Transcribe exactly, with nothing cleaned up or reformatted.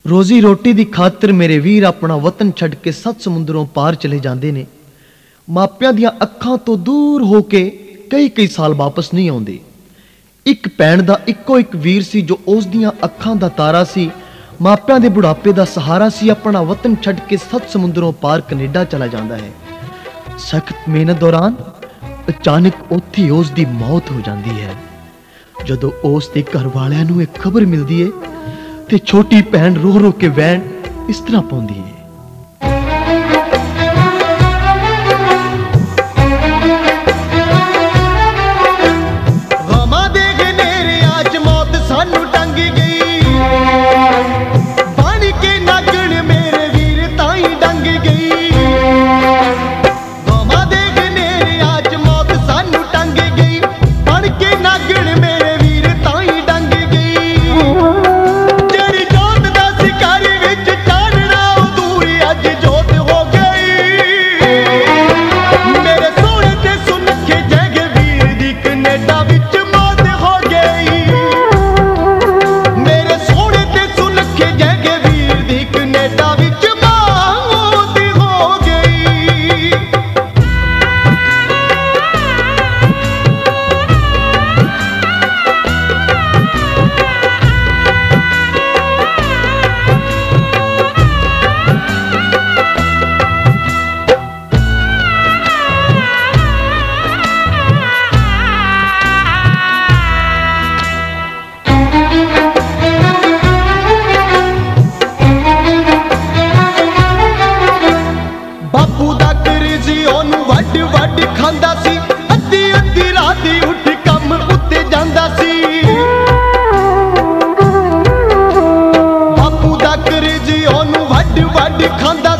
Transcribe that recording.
रोजी रोटी दी खातर मेरे वीर अपना वतन छड़ के सत समुद्रों पार चले जाते ने। मापियां दियां अखां तो दूर होके कई कई साल वापस नहीं आउंदे। एक भैन दा इक्को एक वीर सी जो उस दियां अखां दा तारा सी, मापियां दे बुढ़ापे दा सहारा सी। अपना वतन छड़ के सत समुद्रों पार कनेडा चला जाता है। सख्त मेहनत दौरान अचानक उत्थे उस दी मौत हो जाती है। जदों उस दे घर वालियां नूं एक खबर मिलती है ते छोटी भैन रो रो के वैन इस तरह पाउंदी है। खांदा